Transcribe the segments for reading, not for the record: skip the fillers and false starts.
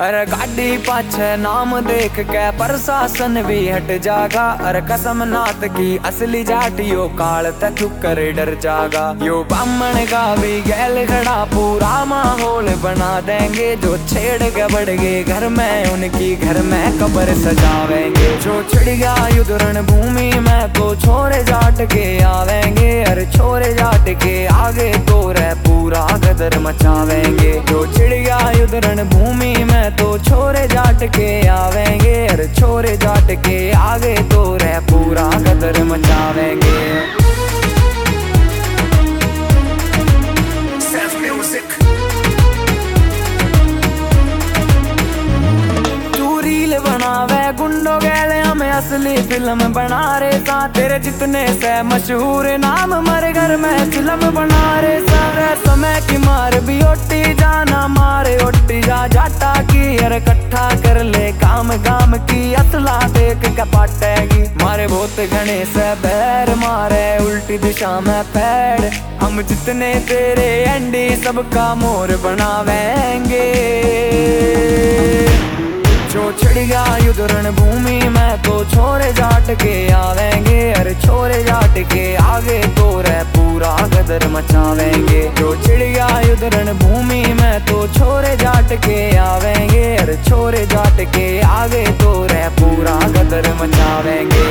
अरे गाड़ी पाछे नाम देख के प्रशासन भी हट जागा। अरे कसम नाथ की असली जाटियो काल तक कर डर जागा। यो बामण का भी गैल खड़ा पूरा माहौल बना देंगे। जो छेड़ के बढ़ गए घर में उनकी घर में कब्र सजावेंगे। जो छिड़ गया युद्ध रणभूमि में तो छोरे जाट के आवेंगे। अरे छोरे जाट के आगे तो रह पूरा गदर मचावेंगे। जो छिड़ गया युद्ध रणभूमि में तो छोरे जाट के आवेंगे। अरे छोरे जाट के आगे तो रह पूरा गदर मचावेंगे। तू रील बनावे गुंडो गैले हमें असली फिल्म बना रहे सा। तेरे जितने से मशहूर नाम मर घर में फिल्म बना रहे सा। समय की मार भी ओटी जाना मारे ओटी जा जाटा की। अरे इकट्ठा कर ले काम गाम की असला देख के पाटेगी। मारे बहुत घने से बैर मारे उल्टी दिशा में पैर। हम जितने तेरे एंडी सबका मोर बनावेंगे। जो छिड़ गया युद्ध रणभूमि में तो छोरे जाट के आवेंगे। अरे छोरे जाट के आगे तो रह पूरा गदर मचावेंगे। जो छिड़ गया युद्ध रणभूमि में तो छोरे जाट के आवेंगे। अरे छोरे जाट के आगे तो रह पूरा गदर मचावेंगे।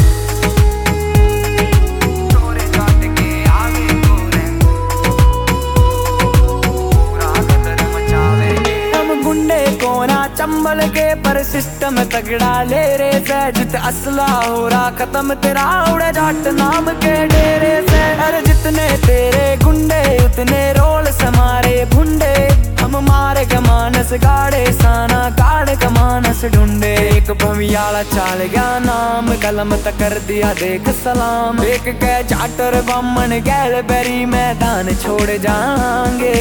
चंबल के पर सिस्टम तगड़ा ले रे से। जित असला हो रहा खत्म तेरा उड़े जाट नाम के डेरे से। अरे जितने तेरे गुंडे उतने रोल समारे भुंडे। हम मारे के मानस गाड़े साना गाड़ के मानस ढूंढे। एक भवियाला चाल गया नाम कलम तक कर दिया देख सलाम। देख के जाटर बामन गैल बेरी मैदान छोड़ जाएंगे।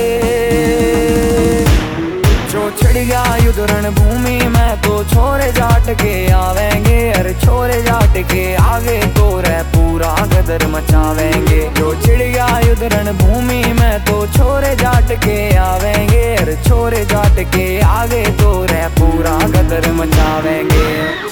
जो छिड़ गया युद्ध रणभूमि में तो छोरे जाट के आवेंगे। अरे छोरे जाट के आगे तो रह पूरा गदर मचावेंगे। जो छिड़ गया युद्ध रणभूमि में तो छोरे जाट के आवेंगे। अरे छोरे जाट के आगे तो रह पूरा गदर मचावेंगे।